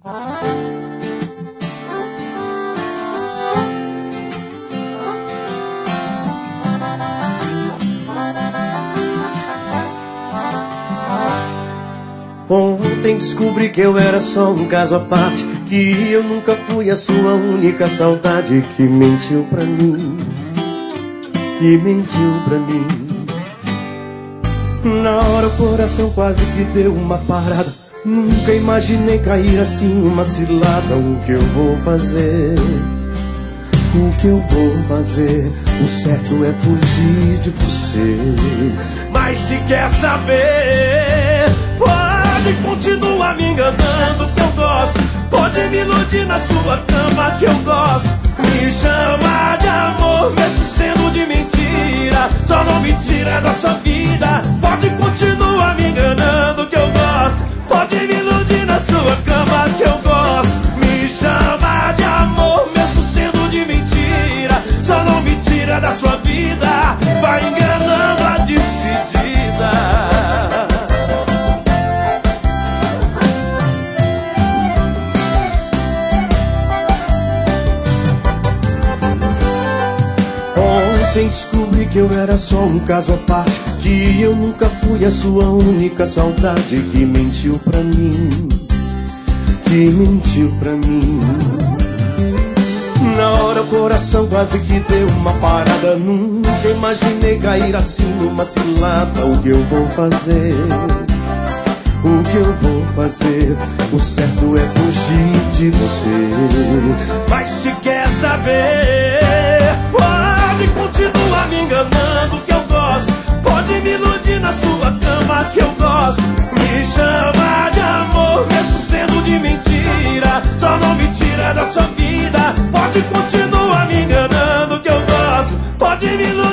Ontem descobri que eu era só um caso à parte, que eu nunca fui a sua única saudade, que mentiu pra mim, que mentiu pra mim. Na hora o coração quase que deu uma parada, nunca imaginei cair assim numa cilada. O que eu vou fazer? O que eu vou fazer? O certo é fugir de você. Mas se quer saber, pode continuar me enganando que eu gosto. Pode me iludir na sua cama que eu gosto. Me chama de amor mesmo sendo de mentira, só não me tira da sua vida. Pode continuar me enganando que eu gosto. Pode me iludir na sua cama que eu gosto. Me chama de amor mesmo sendo de mentira, só não me tira da sua vida. Vai enganando a despedida. Ontem descobri que eu era só um caso à parte, que eu nunca fui a sua única saudade, que mentiu pra mim, que mentiu pra mim. Na hora o coração quase que deu uma parada, nunca imaginei cair assim numa cilada. O que eu vou fazer? O que eu vou fazer? O certo é fugir de você. Mas se quer saber, pode continuar me enganando que eu gosto. Pode me iludir na sua cama que eu gosto. Me chama de amor mesmo sendo de mentira, só não me tira da sua vida. Pode continuar me enganando que eu gosto. Pode me iludir